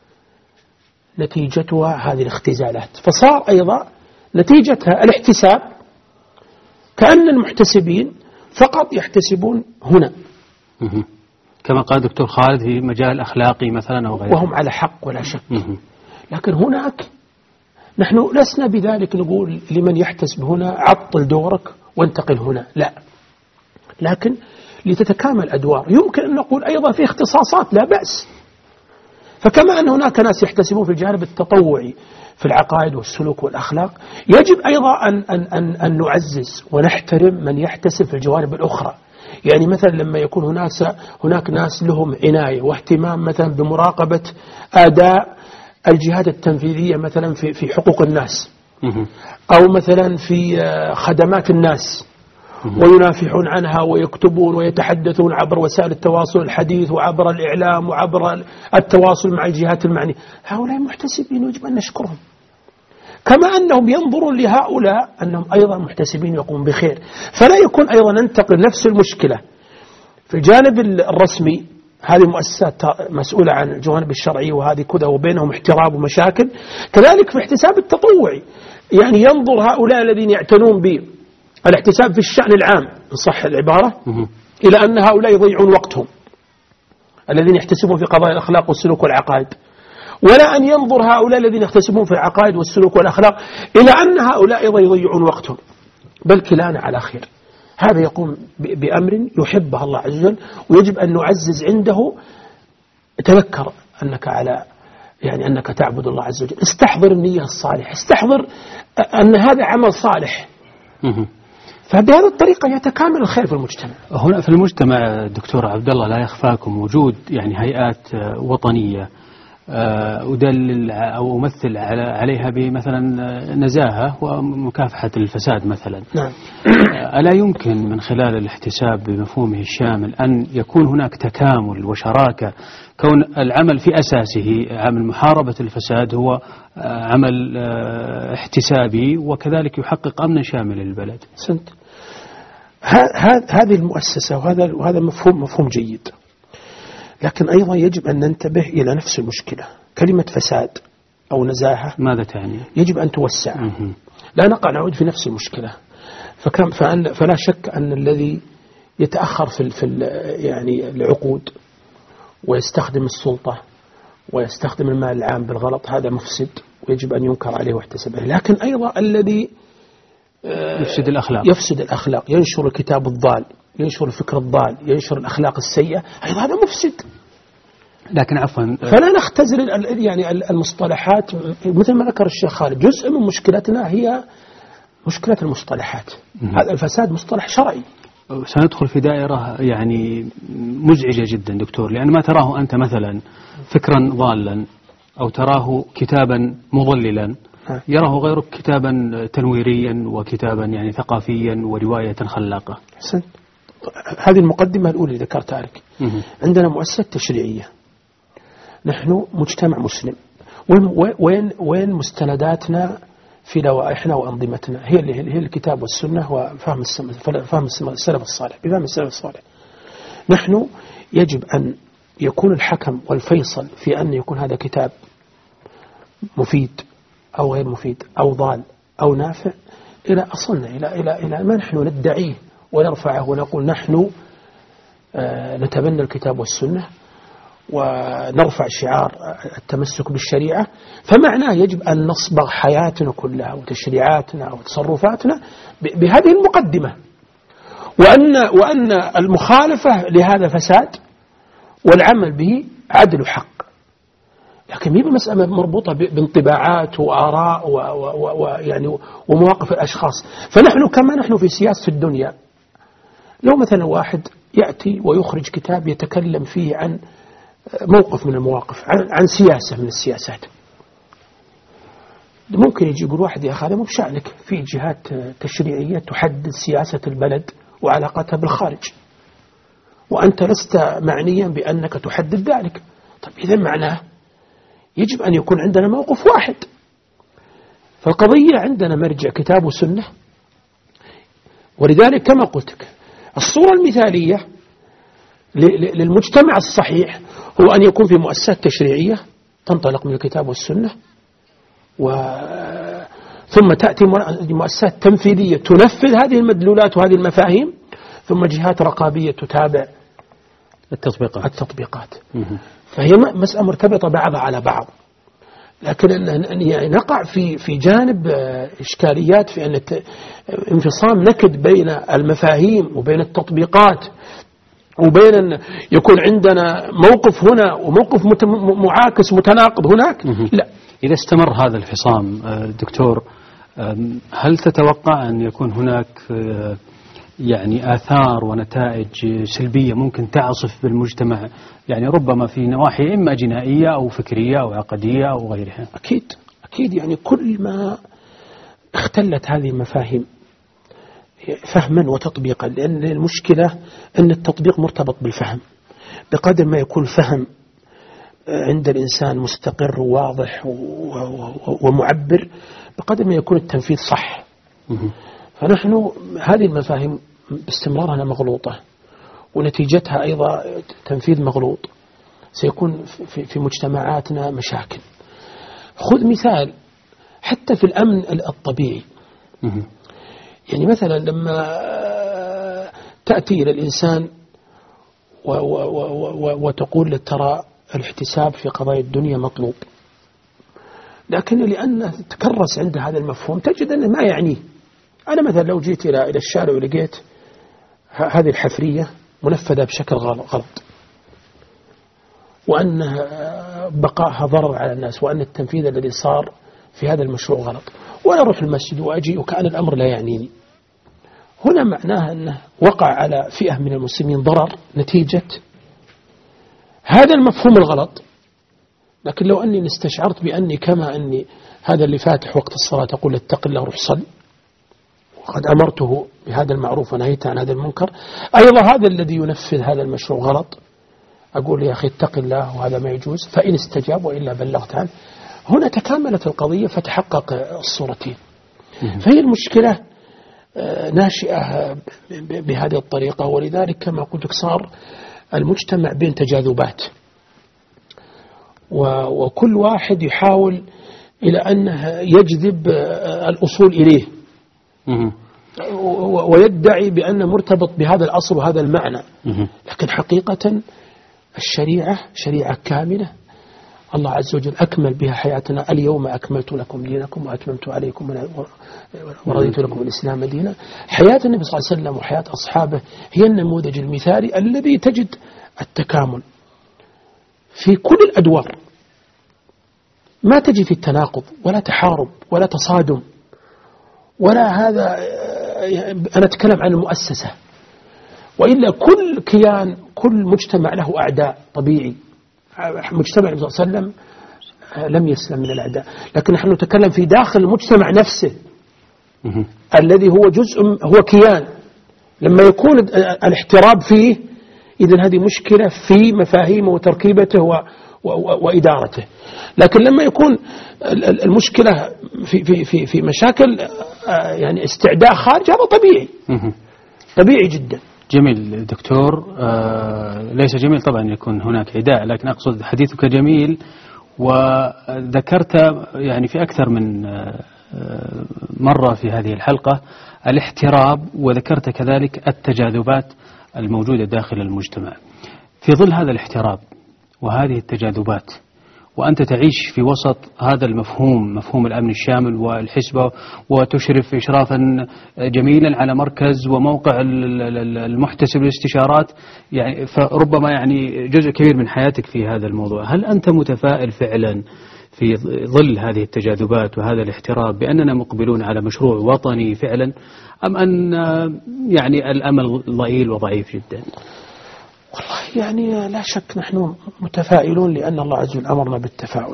نتيجتها هذه الاختزالات. فصار أيضا نتيجتها الاحتساب، كأن المحتسبين فقط يحتسبون هنا، كما قال دكتور خالد في مجال الأخلاقي مثلا أو غيره، وهم على حق ولا شك. لكن هناك نحن لسنا بذلك نقول لمن يحتسب هنا عطل دورك وانتقل هنا، لا، لكن لتتكامل أدوار. يمكن أن نقول أيضا في اختصاصات لا بأس، فكما أن هناك ناس يحتسبون في الجانب التطوعي في العقائد والسلوك والأخلاق، يجب أيضا أن نعزز ونحترم من يحتسب في الجوانب الأخرى. يعني مثلا لما يكون هناك ناس لهم عناية واهتمام مثلا بمراقبة أداء الجهات التنفيذية مثلا في حقوق الناس، أو مثلا في خدمات الناس، وينافحون عنها ويكتبون ويتحدثون عبر وسائل التواصل الحديث وعبر الإعلام وعبر التواصل مع الجهات المعنية، هؤلاء محتسبين يجب أن نشكرهم، كما أنهم ينظرون لهؤلاء أنهم أيضا محتسبين يقومون بخير. فلا يكون أيضا ننتقل نفس المشكلة في الجانب الرسمي هذه مؤسسات مسؤولة عن الجوانب الشرعية وهذه كذا وبينهم احتراب ومشاكل. كذلك في احتساب التطوعي، يعني ينظر هؤلاء الذين يعتنون بالاحتساب في الشأن العام إن صح العبارة إلى أن هؤلاء يضيعون وقتهم الذين يحتسبون في قضايا الأخلاق والسلوك والعقائد، ولا أن ينظر هؤلاء الذين يحتسبون في العقائد والسلوك والأخلاق إلى أن هؤلاء أيضا يضيعون وقتهم، بل كلانا على خير. هذا يقوم بأمر يحبه الله عز وجل، ويجب أن نعزز عنده. تذكر أنك أنك تعبد الله عز وجل، استحضر النية الصالحة، استحضر أن هذا عمل صالح. فبهذه الطريقة يتكامل الخير في المجتمع. هنا في المجتمع دكتور عبد الله لا يخفاكم وجود يعني هيئات وطنية أدلل أو أمثل عليها بمثلا نزاهة ومكافحة الفساد مثلا. نعم. ألا يمكن من خلال الاحتساب بمفهومه الشامل أن يكون هناك تكامل وشراكة، كون العمل في أساسه عمل محاربة الفساد هو عمل احتسابي وكذلك يحقق أمنا شامل للبلد؟ سنت. هذه المؤسسة وهذا مفهوم جيد، لكن أيضا يجب أن ننتبه إلى نفس المشكلة. كلمة فساد أو نزاهة ماذا تعني؟ يجب أن توسع. لا نعود في نفس المشكلة. فلا شك أن الذي يتأخر في يعني العقود ويستخدم السلطة ويستخدم المال العام بالغلط هذا مفسد ويجب أن ينكر عليه واحتسب عليه. لكن أيضا الذي يفسد الأخلاق، ينشر الكتاب الضال، ينشر الفكر الضال، ينشر الأخلاق السيئة، أيضا هذا مفسد. لكن عفوا فلا نختزل يعني المصطلحات مثل ما ذكر الشيخ خالد. جزء من مشكلتنا هي مشكلة المصطلحات. هذا الفساد مصطلح شرعي. سندخل في دائرة يعني مزعجة جدا دكتور، لأن ما تراه أنت مثلا فكرا ضالا أو تراه كتابا مضللا يراه غيرك كتابا تنويريا وكتابا يعني ثقافيا ورواية خلاقة. هذه المقدمة الأولى اللي ذكرتها لك. عندنا مؤسسة تشريعية، نحن مجتمع مسلم، وين مستنداتنا في لوائحنا وأنظمتنا؟ هي الكتاب والسنة وفهم السلف الصالح. بفهم السلف الصالح نحن يجب أن يكون الحكم والفيصل في أن يكون هذا كتاب مفيد أو غير مفيد أو ضال أو نافع إلى أصلنا، إلى ما نحن ندعيه ونرفعه ونقول نحن نتبنى الكتاب والسنة ونرفع شعار التمسك بالشريعة. فمعناه يجب أن نصبغ حياتنا كلها وتشريعاتنا وتصرفاتنا بهذه المقدمة، وأن المخالفة لهذا فساد والعمل به عدل وحق. لكن هي مسألة مربوطة بانطباعات وآراء ويعني ومواقف الأشخاص. فنحن كما نحن في سياسة الدنيا، لو مثلا واحد يأتي ويخرج كتاب يتكلم فيه عن موقف من المواقف، عن سياسة من السياسات، ممكن يجي يقول واحد يا أخي هذا مو بشأنك، في جهات تشريعية تحدد سياسة البلد وعلاقتها بالخارج، وأنت لست معنيا بأنك تحدد ذلك. طيب إذا معناه يجب أن يكون عندنا موقف واحد. فالقضية عندنا مرجع كتاب وسنة. ولذلك كما قلت لك الصورة المثالية للمجتمع الصحيح هو أن يكون في مؤسسات تشريعية تنطلق من الكتاب والسنة، ثم تأتي مؤسسات تنفيذية تنفذ هذه المدلولات وهذه المفاهيم، ثم جهات رقابية تتابع التطبيقات. فهي مسألة مرتبطة بعضها على بعض. لكن يعني نقع في جانب إشكاليات في أن انفصام نكد بين المفاهيم وبين التطبيقات، وبين أن يكون عندنا موقف هنا وموقف معاكس متناقض هناك. لا، إذا استمر هذا الفصام دكتور، هل تتوقع أن يكون هناك يعني آثار ونتائج سلبية ممكن تعصف بالمجتمع، يعني ربما في نواحي إما جنائية أو فكرية أو عقدية أو غيرها؟ أكيد يعني كل ما اختلت هذه المفاهيم فهما وتطبيقا، لأن المشكلة أن التطبيق مرتبط بالفهم. بقدر ما يكون الفهم عند الإنسان مستقر وواضح ومعبر، بقدر ما يكون التنفيذ صح. فنحن هذه المفاهيم باستمرارها مغلوطة، ونتيجتها أيضا تنفيذ مغلوط، سيكون في مجتمعاتنا مشاكل. خذ مثال حتى في الأمن الطبيعي، يعني مثلا لما تأتي إلى الإنسان وتقول له ترى الاحتساب في قضايا الدنيا مطلوب، لكن لأنه تكرس عنده هذا المفهوم تجد أنه ما يعنيه. أنا مثلا لو جيت إلى الشارع ولقيت هذه الحفرية منفذة بشكل غلط، وأن بقائها ضرر على الناس، وأن التنفيذ الذي صار في هذا المشروع غلط، وأنا أروح المسجد وأجي وكأن الأمر لا يعنيني، هنا معناها أنه وقع على فئة من المسلمين ضرر نتيجة هذا المفهوم الغلط. لكن لو أني استشعرت بأني كما أني هذا اللي فاتح وقت الصلاة أقول اتق الله روح صل، وقد أمرته بهذا المعروف ونهيت عن هذا المنكر، أيضا هذا الذي ينفذ هذا المشروع غلط، أقول يا أخي اتق الله وهذا ما يجوز، فإن استجاب وإلا بلغت عنه. هنا تكاملت القضية فتحقق الصورتين. فهي المشكلة ناشئة بهذه الطريقة، ولذلك كما قلت صار المجتمع بين تجاذبات، وكل واحد يحاول إلى أنه يجذب الأصول إليه ويدعي بأنه مرتبط بهذا الأصل وهذا المعنى. لكن حقيقة الشريعة شريعة كاملة، الله عز وجل أكمل بها حياتنا. اليوم أكملت لكم دينكم وأتممت عليكم ورضيت لكم الإسلام دينا. حياة النبي صلى الله عليه وسلم وحياة أصحابه هي النموذج المثالي الذي تجد التكامل في كل الأدوار، ما تجي في التناقض ولا تحارب ولا تصادم ولا هذا. أنا أتكلم عن المؤسسة، وإلا كل كيان كل مجتمع له أعداء طبيعي. مجتمع النبي صلى الله عليه وسلم لم يسلم من الأعداء، لكن نحن نتكلم في داخل المجتمع نفسه الذي هو جزء، هو كيان. لما يكون الاحتراب فيه إذن هذه مشكلة في مفاهيمه وتركيبته وإدارته. لكن لما يكون المشكلة في مشاكل يعني استعداء خارج، هذا طبيعي جدا. جميل دكتور. ليس جميل طبعا يكون هناك عداء، لكن أقصد حديثك جميل، وذكرت يعني في أكثر من مرة في هذه الحلقة الاحتراب، وذكرت كذلك التجاذبات الموجودة داخل المجتمع. في ظل هذا الاحتراب وهذه التجاذبات، وأنت تعيش في وسط هذا المفهوم، مفهوم الأمن الشامل والحسبة، وتشرف إشرافا جميلا على مركز وموقع المحتسب للاستشارات، يعني فربما يعني جزء كبير من حياتك في هذا الموضوع. هل أنت متفائل فعلا في ظل هذه التجاذبات وهذا الاحتراب بأننا مقبلون على مشروع وطني فعلا، أم أن يعني الأمل ضئيل وضعيف جدا؟ والله يعني لا شك نحن متفائلون، لأن الله عز وجل أمرنا بالتفاؤل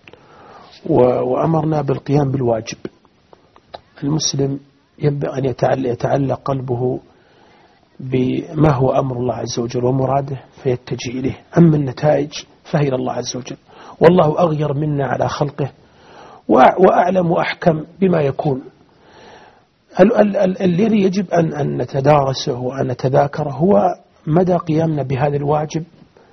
وأمرنا بالقيام بالواجب. المسلم ينبغي أن يتعلق قلبه بما هو أمر الله عز وجل ومراده فيتجه إليه. أما النتائج فهي الله عز وجل، والله أغير منا على خلقه وأعلم وأحكم بما يكون. الذي يجب أن نتدارسه وأن نتذاكره هو مدى قيامنا بهذا الواجب،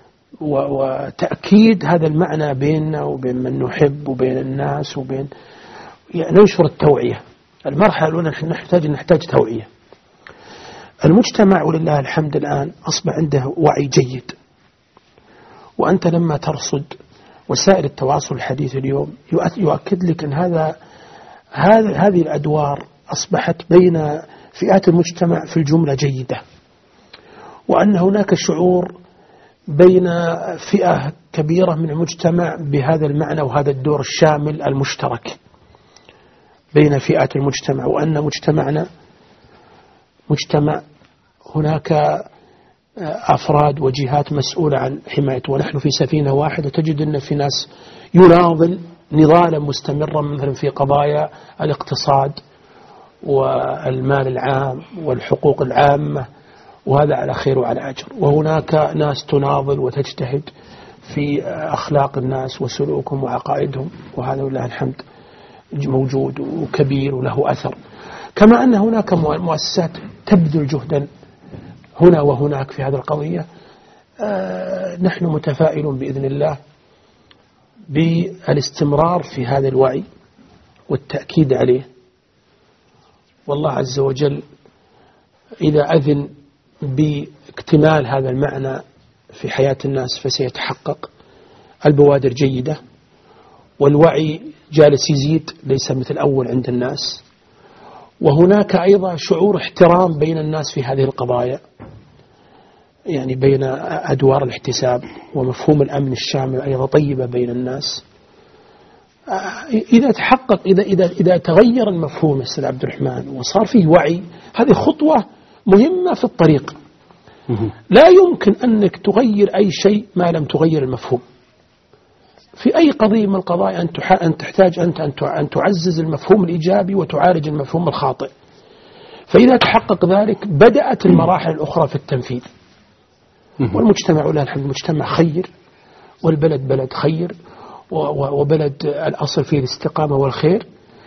وتأكيد هذا المعنى بيننا وبين من نحب وبين الناس، وبين يعني ننشر التوعية. المرحلة الأولى نحتاج توعية. المجتمع ولله الحمد الآن أصبح عنده وعي جيد، وأنت لما ترصد وسائل التواصل الحديث اليوم يؤكد لك أن هذه الأدوار أصبحت بين فئات المجتمع في الجملة جيدة، وأن هناك شعور بين فئة كبيرة من المجتمع بهذا المعنى وهذا الدور الشامل المشترك بين فئات المجتمع، وأن مجتمعنا مجتمع هناك أفراد وجهات مسؤولة عن حمايته، ونحن في سفينة واحدة. تجد أن في ناس يناضل نضالا مستمرا مثلا في قضايا الاقتصاد والمال العام والحقوق العامة، وهذا على خير وعلى أجر. وهناك ناس تناضل وتجتهد في أخلاق الناس وسلوكهم وعقائدهم، وهذا لله الحمد موجود وكبير وله أثر. كما أن هناك مؤسسات تبذل جهدا هنا وهناك في هذه القضية. نحن متفائلون بإذن الله بالاستمرار في هذا الوعي والتأكيد عليه، والله عز وجل إذا أذن باكتمال هذا المعنى في حياة الناس فسيتحقق. البوادر جيدة والوعي جالس يزيد، ليس مثل أول عند الناس، وهناك أيضا شعور احترام بين الناس في هذه القضايا، يعني بين أدوار الاحتساب ومفهوم الأمن الشامل أيضا طيبة بين الناس. إذا تحقق إذا تغير المفهوم أستاذ عبد الرحمن وصار فيه وعي، هذه خطوة مهمة في الطريق. لا يمكن أنك تغير أي شيء ما لم تغير المفهوم. في أي قضية من القضايا أن تحتاج أن تعزز المفهوم الإيجابي وتعالج المفهوم الخاطئ. فإذا تحقق ذلك بدأت المراحل الأخرى في التنفيذ. والمجتمع ولله الحمد مجتمع خير، والبلد بلد خير، وبلد الأصل فيه الاستقامة والخير،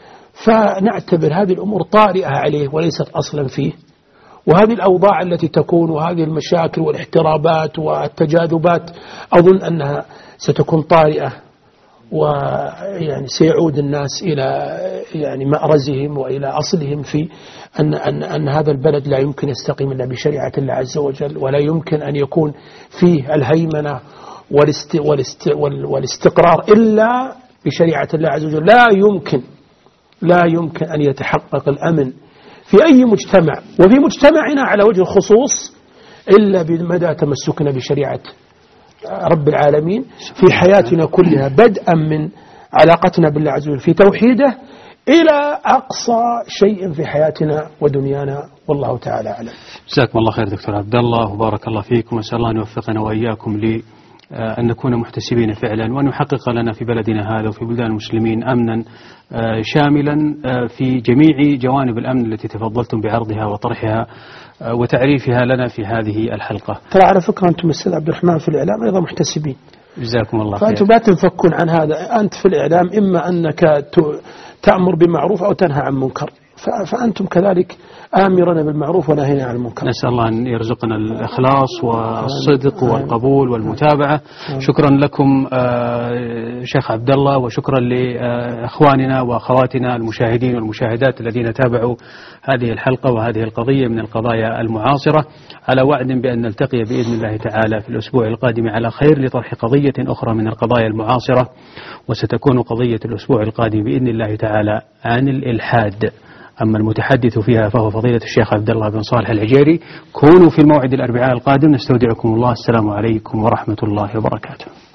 فنعتبر هذه الأمور طارئة عليه وليست أصلا فيه. وهذه الأوضاع التي تكون وهذه المشاكل والاحترابات والتجاذبات أظن أنها ستكون طارئة، ويعني سيعود الناس إلى يعني مأرزهم وإلى أصلهم في أن هذا البلد لا يمكن يستقيم إلا بشريعة الله عز وجل، ولا يمكن أن يكون فيه الهيمنة والاستقرار إلا بشريعة الله عز وجل. لا يمكن أن يتحقق الأمن في أي مجتمع وفي مجتمعنا على وجه الخصوص إلا بمدى تمسكنا بشريعة رب العالمين في حياتنا كلها، بدءا من علاقتنا بالله عز وجل في توحيده إلى أقصى شيء في حياتنا ودنيانا، والله تعالى أعلم. جزاكم الله خير دكتور عبد الله، وبارك الله فيكم، وأسأل الله أن يوفقنا وإياكم أن نكون محتسبين فعلا، وأن يحقق لنا في بلدنا هذا وفي بلدان المسلمين أمنا شاملا في جميع جوانب الأمن التي تفضلتم بعرضها وطرحها وتعريفها لنا في هذه الحلقة. ترى على فكرة أنتم أستاذ عبد الرحمن في الإعلام أيضا محتسبين. جزاكم الله خير. فأنتم لا تنفكون عن هذا. أنت في الإعلام إما أنك تأمر بمعروف أو تنهى عن منكر، فأنتم كذلك آمرنا بالمعروف ونهينا عن المنكر. نسأل الله أن يرزقنا الإخلاص والصدق والقبول والمتابعة. شكرا لكم شيخ عبد الله، وشكرا لأخواننا وأخواتنا المشاهدين والمشاهدات الذين تابعوا هذه الحلقة وهذه القضية من القضايا المعاصرة، على وعد بأن نلتقي بإذن الله تعالى في الأسبوع القادم على خير لطرح قضية أخرى من القضايا المعاصرة، وستكون قضية الأسبوع القادم بإذن الله تعالى عن الإلحاد. أما المتحدث فيها فهو فضيلة الشيخ عبد الله بن صالح العجيري. كونوا في الموعد الأربعاء القادم. نستودعكم الله. السلام عليكم ورحمة الله وبركاته.